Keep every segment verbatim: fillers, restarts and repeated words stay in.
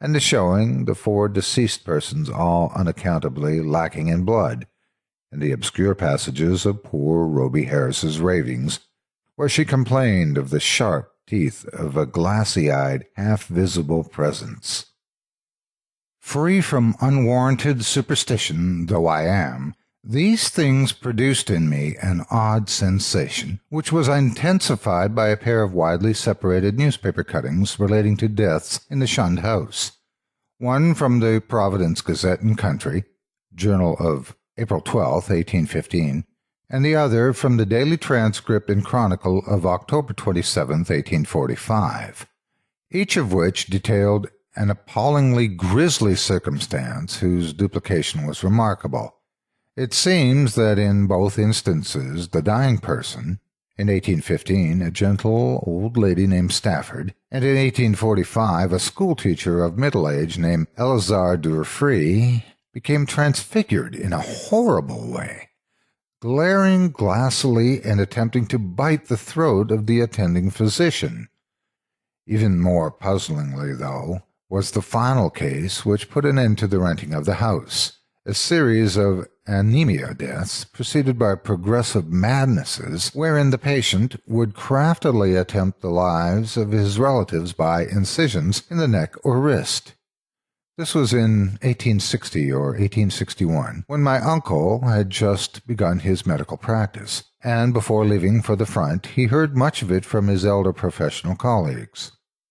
and the showing the four deceased persons all unaccountably lacking in blood, and the obscure passages of poor Rhoby Harris's ravings, where she complained of the sharp teeth of a glassy-eyed, half-visible presence. Free from unwarranted superstition though I am, these things produced in me an odd sensation, which was intensified by a pair of widely separated newspaper cuttings relating to deaths in the shunned house. One from the Providence Gazette and Country, Journal of April twelfth, eighteen fifteen, and the other from the Daily Transcript and Chronicle of October twenty-seventh, eighteen forty-five, each of which detailed an appallingly grisly circumstance whose duplication was remarkable. It seems that in both instances the dying person, in eighteen fifteen a gentle old lady named Stafford, and in eighteen forty-five a schoolteacher of middle age named Eleazar Durfee, became transfigured in a horrible way, glaring glassily and attempting to bite the throat of the attending physician. Even more puzzlingly, though, was the final case which put an end to the renting of the house, a series of anemia deaths preceded by progressive madnesses wherein the patient would craftily attempt the lives of his relatives by incisions in the neck or wrist. This was in eighteen sixty or eighteen sixty-one, when my uncle had just begun his medical practice, and before leaving for the front he heard much of it from his elder professional colleagues.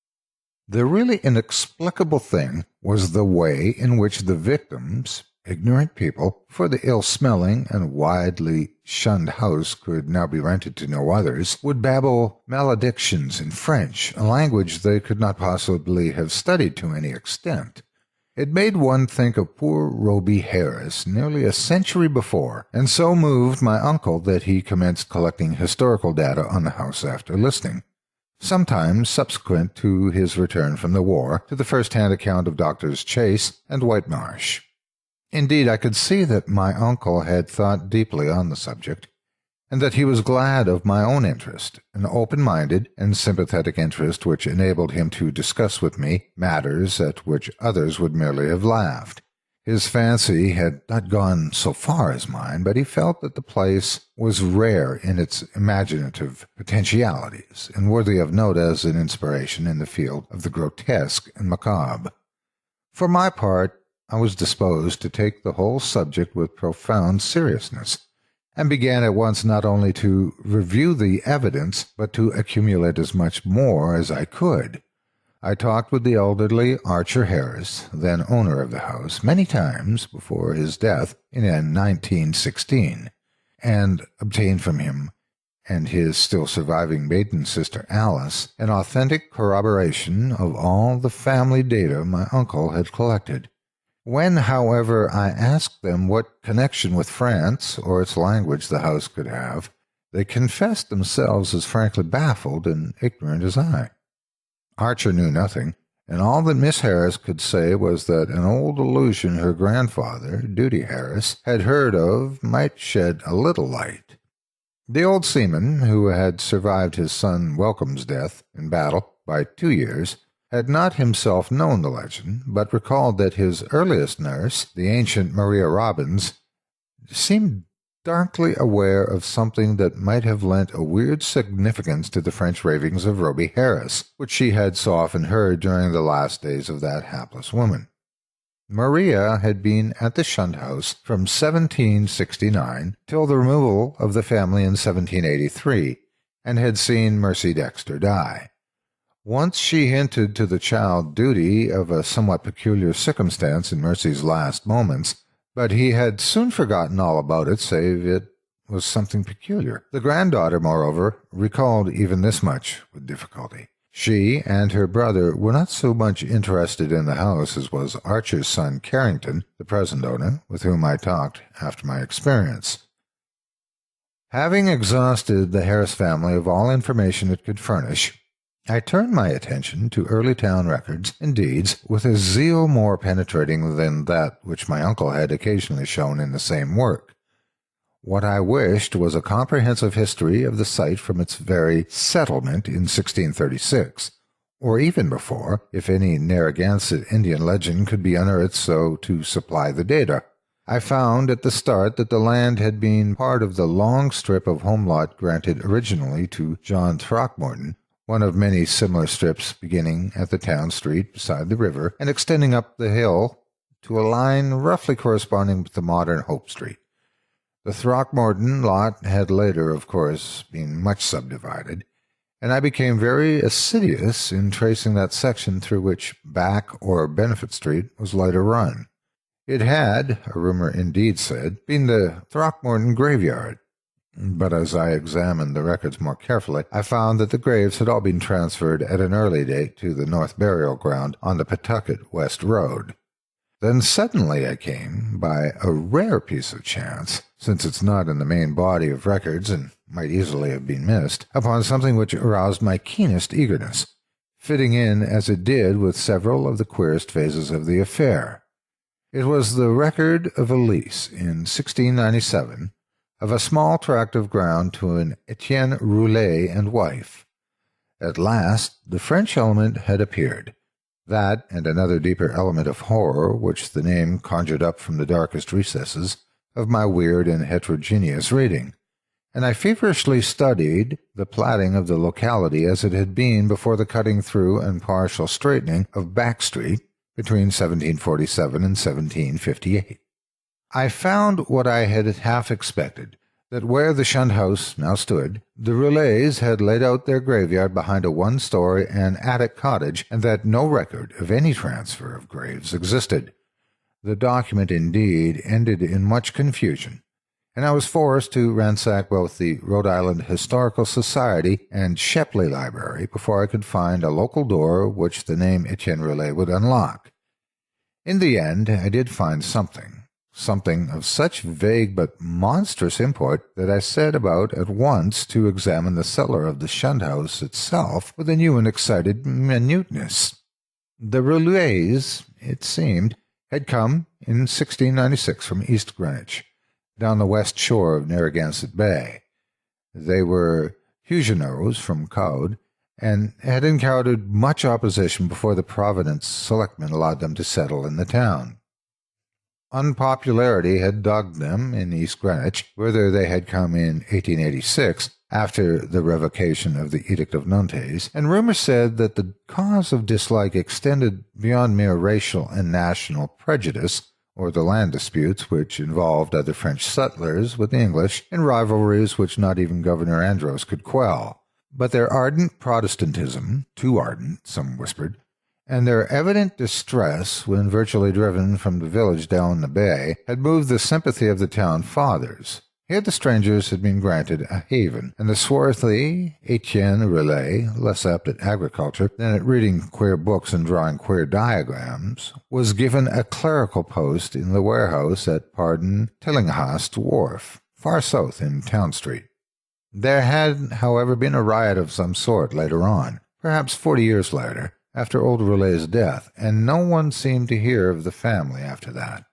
The really inexplicable thing was the way in which the victims, ignorant people, for the ill-smelling and widely shunned house could now be rented to no others, would babble maledictions in French, a language they could not possibly have studied to any extent. It made one think of poor Rhoby Harris nearly a century before, and so moved my uncle that he commenced collecting historical data on the house after listening, sometime subsequent to his return from the war, to the first-hand account of Doctors Chase and Whitemarsh. Indeed, I could see that my uncle had thought deeply on the subject, and that he was glad of my own interest, an open-minded and sympathetic interest which enabled him to discuss with me matters at which others would merely have laughed. His fancy had not gone so far as mine, but he felt that the place was rare in its imaginative potentialities, and worthy of note as an inspiration in the field of the grotesque and macabre. For my part, I was disposed to take the whole subject with profound seriousness, and began at once not only to review the evidence, but to accumulate as much more as I could. I talked with the elderly Archer Harris, then owner of the house, many times before his death in nineteen sixteen, and obtained from him and his still surviving maiden sister Alice an authentic corroboration of all the family data my uncle had collected. When, however, I asked them what connection with France or its language the house could have, they confessed themselves as frankly baffled and ignorant as I. Archer knew nothing, and all that Miss Harris could say was that an old allusion her grandfather, Duty Harris, had heard of might shed a little light. The old seaman, who had survived his son Welcome's death in battle by two years, had not himself known the legend, but recalled that his earliest nurse, the ancient Maria Robbins, seemed darkly aware of something that might have lent a weird significance to the French ravings of Rhoby Harris, which she had so often heard during the last days of that hapless woman. Maria had been at the shunned house from seventeen sixty-nine till the removal of the family in seventeen eighty-three, and had seen Mercy Dexter die. Once she hinted to the child Duty of a somewhat peculiar circumstance in Mercy's last moments, but he had soon forgotten all about it, save it was something peculiar. The granddaughter, moreover, recalled even this much with difficulty. She and her brother were not so much interested in the house as was Archer's son Carrington, the present owner, with whom I talked after my experience. Having exhausted the Harris family of all information it could furnish, I turned my attention to early town records and deeds with a zeal more penetrating than that which my uncle had occasionally shown in the same work. What I wished was a comprehensive history of the site from its very settlement in sixteen thirty-six, or even before, if any Narragansett Indian legend could be unearthed so to supply the data. I found at the start that the land had been part of the long strip of home lot granted originally to John Throckmorton, one of many similar strips beginning at the town street beside the river and extending up the hill to a line roughly corresponding with the modern Hope Street. The Throckmorton lot had later, of course, been much subdivided, and I became very assiduous in tracing that section through which Back or Benefit Street was later run. It had, a rumor indeed said, been the Throckmorton graveyard, but as I examined the records more carefully, I found that the graves had all been transferred at an early date to the North Burial Ground on the Pawtucket West Road. Then suddenly I came, by a rare piece of chance, since it's not in the main body of records and might easily have been missed, upon something which aroused my keenest eagerness, fitting in as it did with several of the queerest phases of the affair. It was the record of a lease in sixteen ninety-seven of a small tract of ground to an Etienne Roulet and wife. At last the French element had appeared. That, and another deeper element of horror which the name conjured up from the darkest recesses of my weird and heterogeneous reading, and I feverishly studied the platting of the locality as it had been before the cutting through and partial straightening of Back Street between seventeen forty-seven and seventeen fifty-eight. I found what I had half expected, that where the shunned house now stood, the Roulets had laid out their graveyard behind a one-story and attic cottage, and that no record of any transfer of graves existed. The document, indeed, ended in much confusion, and I was forced to ransack both the Rhode Island Historical Society and Shepley Library before I could find a local door which the name Etienne Roulet would unlock. In the end, I did find something. Something of such vague but monstrous import that I set about at once to examine the cellar of the shunned house itself with a new and excited minuteness. The Roulets, it seemed, had come in sixteen ninety-six from East Greenwich, down the west shore of Narragansett Bay. They were Huguenots from Caude, and had encountered much opposition before the Providence selectmen allowed them to settle in the town. Unpopularity had dogged them in East Greenwich, whither they had come in eighteen eighty-six, after the revocation of the Edict of Nantes, and rumor said that the cause of dislike extended beyond mere racial and national prejudice, or the land disputes which involved other French settlers with the English in rivalries which not even Governor Andros could quell. But their ardent Protestantism, too ardent, some whispered, and their evident distress when virtually driven from the village down the bay, had moved the sympathy of the town fathers. Here the strangers had been granted a haven, and the swarthy Etienne Roulet, less apt at agriculture than at reading queer books and drawing queer diagrams, was given a clerical post in the warehouse at Pardon Tillinghast Wharf, far south in Town Street. There had, however, been a riot of some sort later on, perhaps forty years later, after old Roulet's death, and no one seemed to hear of the family after that.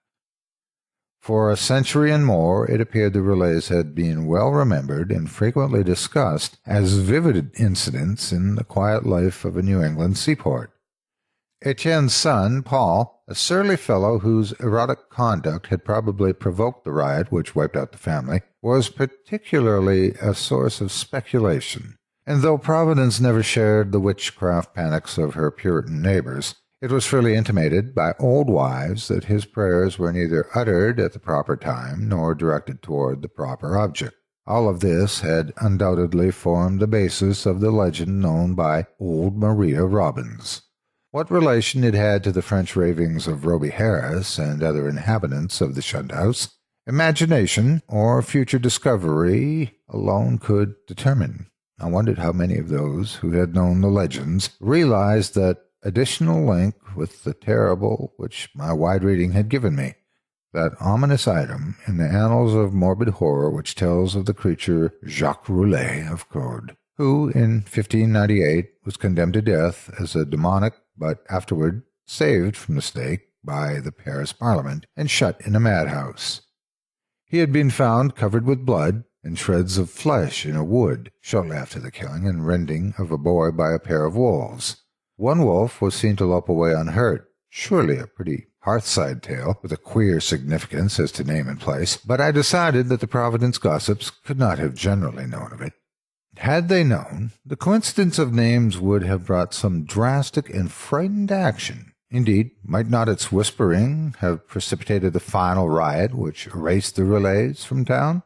For a century and more, it appeared the Roulets had been well remembered and frequently discussed as vivid incidents in the quiet life of a New England seaport. Etienne's son, Paul, a surly fellow whose erotic conduct had probably provoked the riot which wiped out the family, was particularly a source of speculation. And though Providence never shared the witchcraft panics of her Puritan neighbors, it was freely intimated by old wives that his prayers were neither uttered at the proper time nor directed toward the proper object. All of this had undoubtedly formed the basis of the legend known by old Maria Robbins. What relation it had to the French ravings of Roby Harris and other inhabitants of the shunned house, imagination or future discovery alone could determine. I wondered how many of those who had known the legends realized that additional link with the terrible which my wide reading had given me, that ominous item in the annals of morbid horror which tells of the creature Jacques Roulet of Caude, who in fifteen ninety-eight was condemned to death as a demonic, but afterward saved from the stake by the Paris Parliament and shut in a madhouse. He had been found covered with blood and shreds of flesh in a wood, shortly after the killing and rending of a boy by a pair of wolves. One wolf was seen to lope away unhurt, surely a pretty hearthside tale with a queer significance as to name and place, but I decided that the Providence gossips could not have generally known of it. Had they known, the coincidence of names would have brought some drastic and frightened action. Indeed, might not its whispering have precipitated the final riot which erased the relays from town?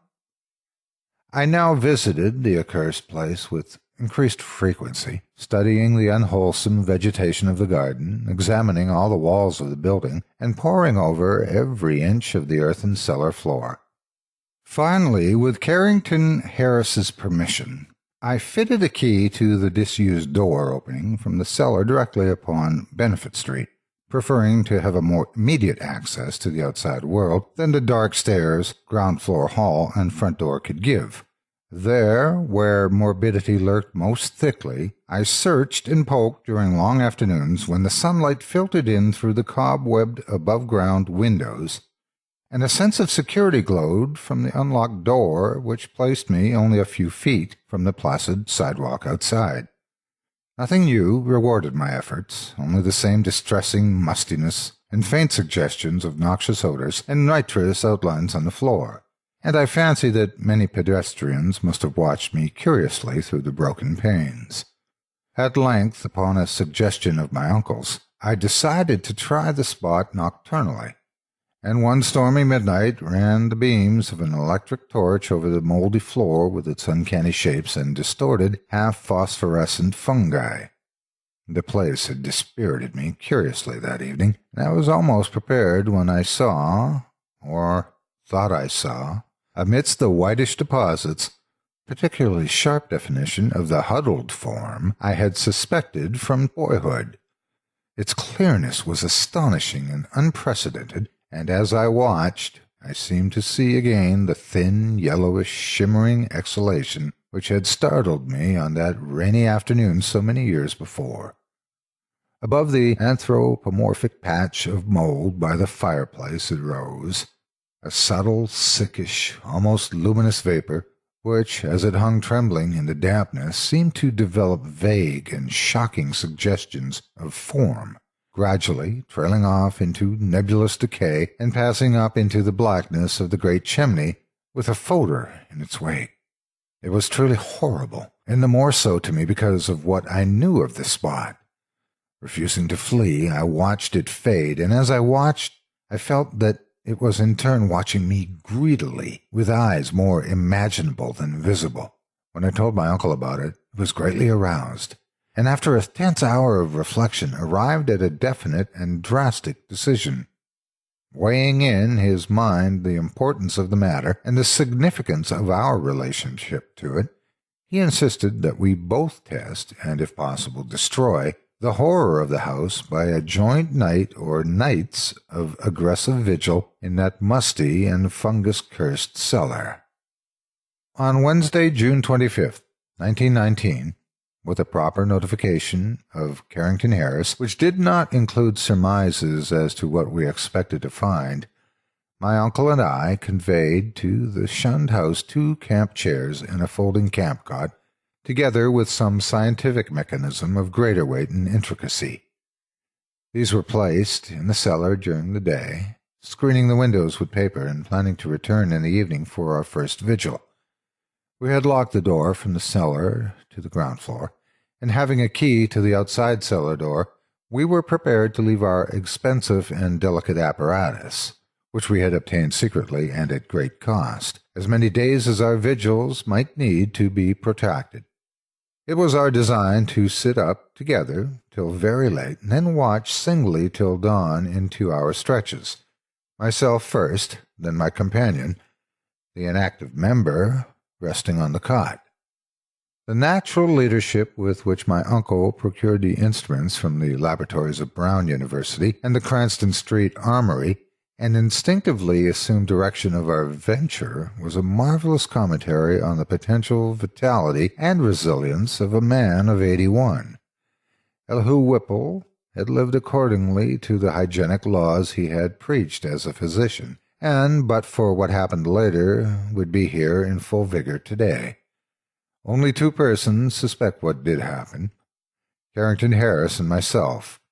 I now visited the accursed place with increased frequency, studying the unwholesome vegetation of the garden, examining all the walls of the building, and poring over every inch of the earthen cellar floor. Finally, with Carrington Harris's permission, I fitted a key to the disused door opening from the cellar directly upon Benefit Street, preferring to have a more immediate access to the outside world than the dark stairs, ground-floor hall, and front door could give. There, where morbidity lurked most thickly, I searched and poked during long afternoons when the sunlight filtered in through the cobwebbed above-ground windows, and a sense of security glowed from the unlocked door which placed me only a few feet from the placid sidewalk outside. Nothing new rewarded my efforts, only the same distressing mustiness and faint suggestions of noxious odors and nitrous outlines on the floor, and I fancy that many pedestrians must have watched me curiously through the broken panes. At length, upon a suggestion of my uncle's, I decided to try the spot nocturnally, and one stormy midnight ran the beams of an electric torch over the mouldy floor with its uncanny shapes and distorted, half-phosphorescent fungi. The place had dispirited me curiously that evening, and I was almost prepared when I saw, or thought I saw, amidst the whitish deposits, particularly sharp definition of the huddled form I had suspected from boyhood. Its clearness was astonishing and unprecedented, and as I watched, I seemed to see again the thin, yellowish, shimmering exhalation which had startled me on that rainy afternoon so many years before. Above the anthropomorphic patch of mold by the fireplace it rose, a subtle, sickish, almost luminous vapor, which, as it hung trembling in the dampness, seemed to develop vague and shocking suggestions of form, gradually trailing off into nebulous decay and passing up into the blackness of the great chimney with a foder in its wake. It was truly horrible, and the more so to me because of what I knew of the spot. Refusing to flee, I watched it fade, and as I watched, I felt that it was in turn watching me greedily, with eyes more imaginable than visible. When I told my uncle about it, he was greatly aroused, and after a tense hour of reflection arrived at a definite and drastic decision. Weighing in his mind the importance of the matter and the significance of our relationship to it, he insisted that we both test, and if possible destroy, the horror of the house by a joint night or nights of aggressive vigil in that musty and fungus-cursed cellar. On Wednesday, June twenty-fifth, nineteen nineteen, with a proper notification of Carrington Harris, which did not include surmises as to what we expected to find, my uncle and I conveyed to the shunned house two camp chairs and a folding camp cot, together with some scientific mechanism of greater weight and intricacy. These were placed in the cellar during the day, screening the windows with paper and planning to return in the evening for our first vigil. We had locked the door from the cellar to the ground floor, and having a key to the outside cellar door, we were prepared to leave our expensive and delicate apparatus, which we had obtained secretly and at great cost, as many days as our vigils might need to be protracted. It was our design to sit up together till very late, and then watch singly till dawn in two-hour stretches, myself first, then my companion, the inactive member, resting on the cot. The natural leadership with which my uncle procured the instruments from the laboratories of Brown University and the Cranston Street Armory and instinctively assumed direction of our venture was a marvelous commentary on the potential vitality and resilience of a man of eighty-one. Elihu Whipple had lived accordingly to the hygienic laws he had preached as a physician, and, but for what happened later, would be here in full vigor today. Only two persons suspect what did happen. Carrington Harris and myself